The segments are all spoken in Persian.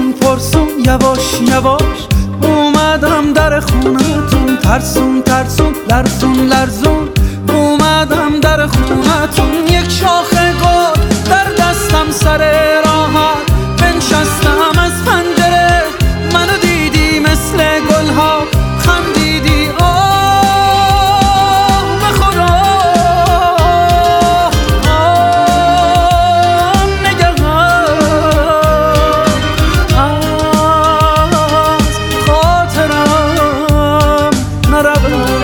پرسون یواش یواش اومدم در خونتون، ترسون ترسون لرزون لرزون اومدم در خونتون. یک شاخه گل در دستم سر راحت بنشستم از پنجره، منو دیدی مثل گلها خندیدی آه به خدا نگهان از خاطرم نرود.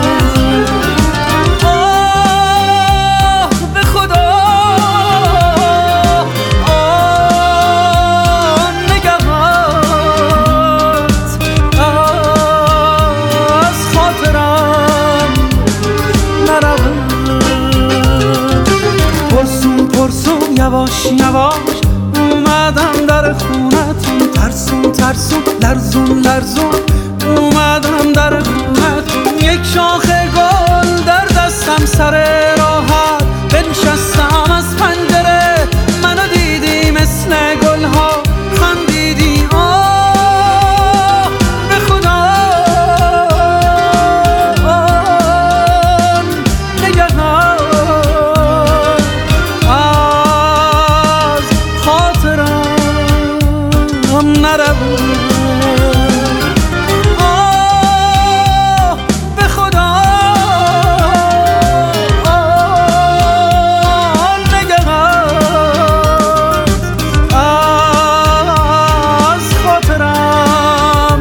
یواش یواش اومدم در خونتون، ترسون ترسون لرزون لرزون اومدم در خونتون. یک شاخه گل در دستم سر راحت بنشستم از پنجره، منو دیدی مثل گلها خندیدی آه به خدا نگهان نرود. آه به خدا نگهان از خاطرم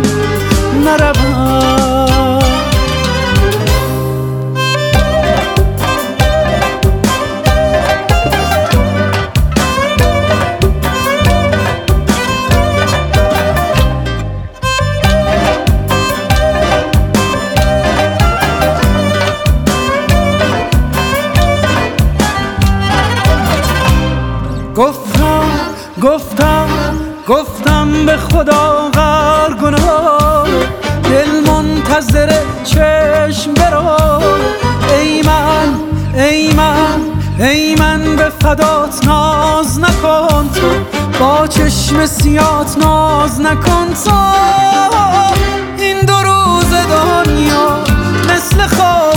نرود. گفتم به خدا غر گناه، دل منتظر چشم برو. ای من به فدات ناز نکن تو، با چشم سیات ناز نکن تو. این دو روز دنیا مثل خواب